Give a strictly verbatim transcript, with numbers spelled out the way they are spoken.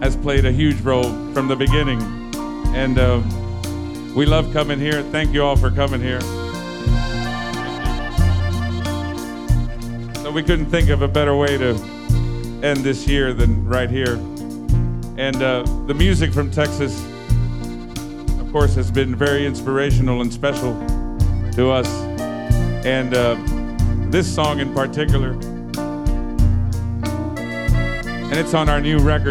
has played a huge role from the beginning. And uh, we love coming here. Thank you all for coming here. So we couldn't think of a better way to end this year than right here. And uh, the music from Texas, of course, has been very inspirational and special to us. And uh, this song in particular, and it's on our new record.